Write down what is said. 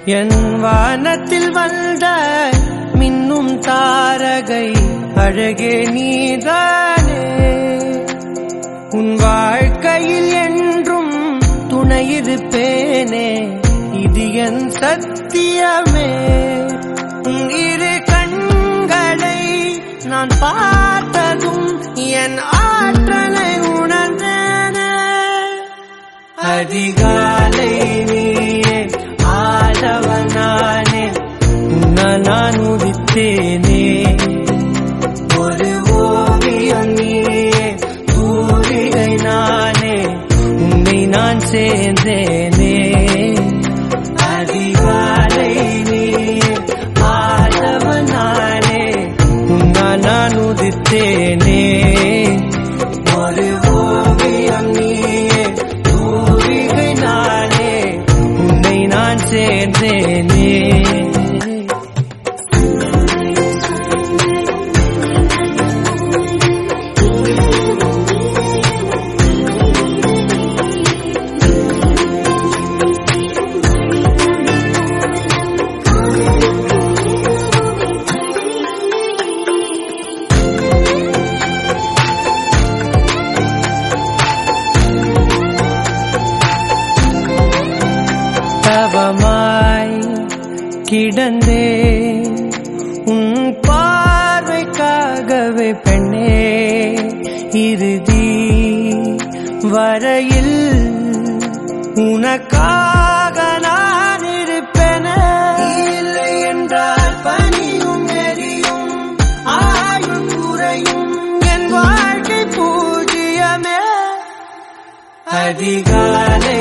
என் வானத்தில் வந்த மின்னும் தாரகை அழகே நீதானே. உன் வாழ்க்கையில் என்றும் துணையிருப்பேனே, இது என் சத்தியமே. உன் இரு கண்களை நான் பார்த்ததும் என் ஆற்றலை உணர்ந்தேனே. அதிகாலை நீயே ஆதவனானே, நான் உதித்தேனே. ஒரு ஓவியம் நீயே தூரிகை நானே, உன்னை நான் சேர்ந்தேனே. அதிகாலை நீயே ஆதவனானே, நான் உதித்தேனே. ஒரு ஓவியம் நீயே தூரிகை நானே, உன்னை நான் சேர்ந்தேனே. தவமாய் கிடந்தே உன் பார்வைக்காகவே பெண்ணே. இறுதி வரையில் உனக்காக நான் இருப்பேனே. இல்லை என்றால் பனியும் எரியும் ஆயும் குறையும் என் வாழ்க்கை பூஜ்ஜியமே. அதிகாலை